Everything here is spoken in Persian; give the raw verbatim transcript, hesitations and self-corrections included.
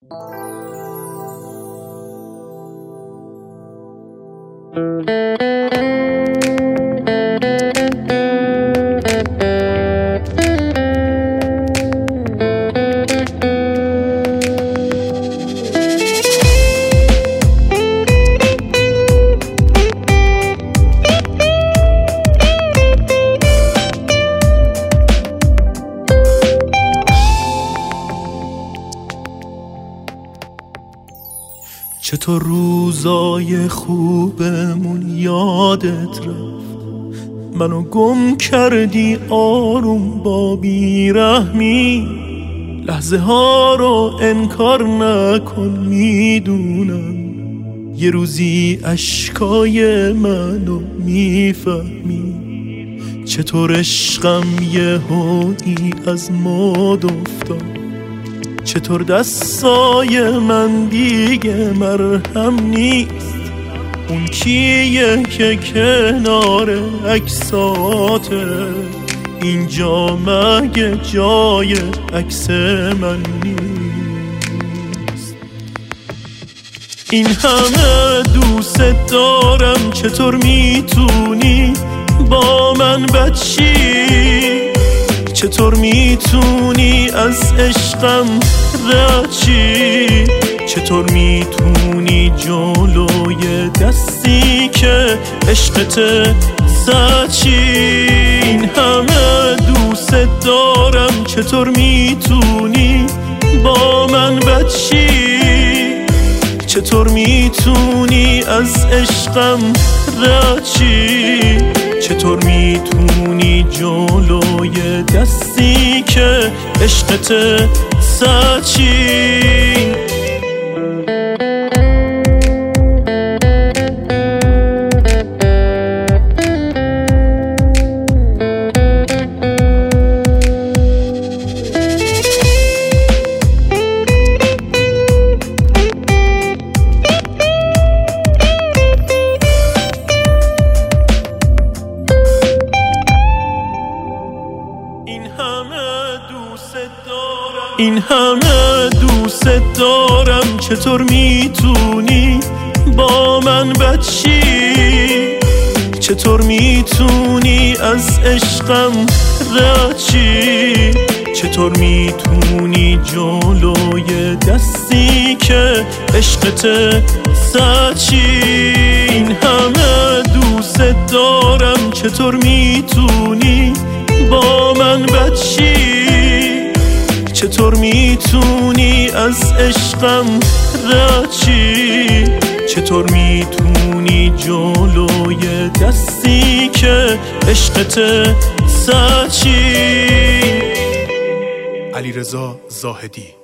چطور روزای خوبمون یادت رفت، منو گم کردی آروم با بیرحمی. لحظه ها رو انکار نکن، میدونم یه روزی اشکای منو میفهمی. چطور عشقم یهویی از مد افتاد، چطور دستای من دیگه مرهم نیست. اون کیه که کنار عکساته، اینجا مگه جای عکس من نیست؟ این همه دوست دارم، چطور میتونی با من بچی؟ چطور میتونی از عشقم رد چی؟ چطور میتونی جلوی دستی که عشقت زد چی؟ این همه دوست دارم، چطور میتونی با من بچی؟ چطور میتونی از عشقم رد چی؟ چطور میتونی جلوی دستی که عشقت زد چی؟ این همه دوست دارم، چطور میتونی با من بچی؟ چطور میتونی از عشقم رد چی؟ چطور میتونی جلوی دستی که عشقت زد چی؟ این همه دوست دارم، چطور میتونی با من بچی؟ چطور میتونی از عشقم رد چی؟ چطور میتونی جلوی دستی که عشقت زد چی؟ علیرضا زاهدی.